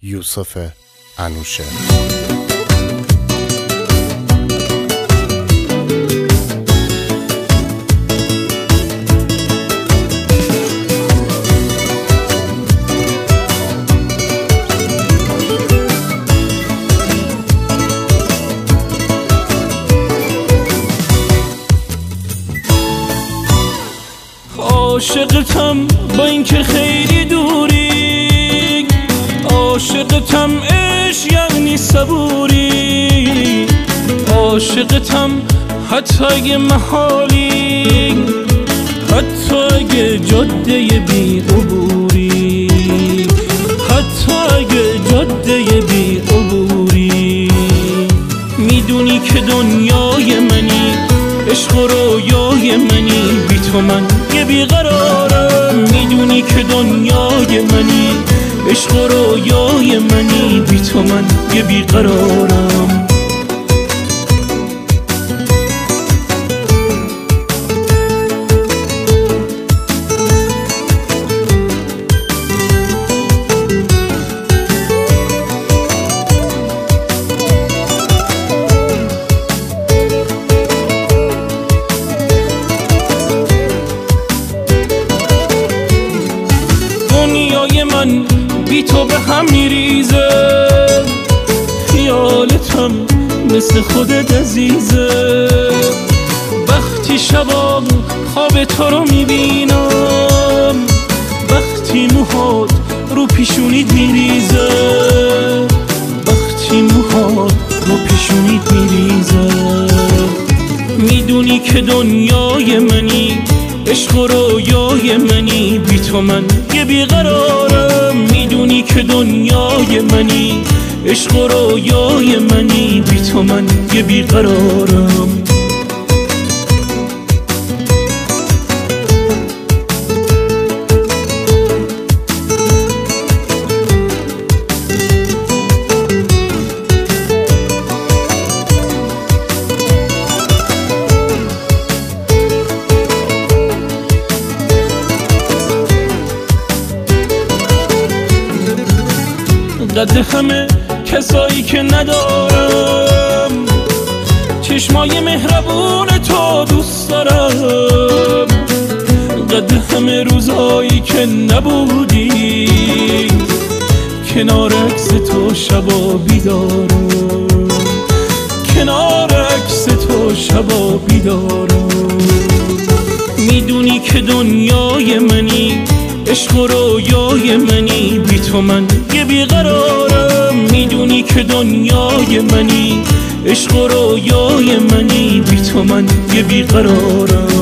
یوسف انوشه. عاشقتم با اینکه خیلی دوری، عاشقتم عشق یعنی صبوری، عاشقتم حتی اگه محالی، حتی اگه جاده بی عبوری، حتی اگه جاده بی عبوری. میدونی که دنیای منی، عشق و رویای منی، بی تو من یه بیقرارم. میدونی که دنیای منی، عشق و رویای منی، بی تو من یه بیقرارم. دنیای من بی تو به هم میریزه، خیالتم مثل خودت عزیزه. وقتی شبا خواب تو رو میبینم، وقتی موهات رو پیشونیت میریزه، وقتی موهات رو پیشونیت میریزه. میدونی که دنیای منی، عشق و رویای منی، بی تو من یه بیقرارم. میدونی که دنیای منی، عشق و رویای منی، بی تو من یه بیقرارم. قد همه کسایی که ندارم، چشمای مهربون تو دوست دارم. قد همه روزایی که نبودی، کنار عکس تو شبا بیدارم، کنار عکس تو شبا بیدارم. میدونی که دنیای منی، عشق و رویای منی، بی تو من یه بیقرارم. میدونی که دنیای منی، عشق و رویای منی، بی تو من یه بیقرارم.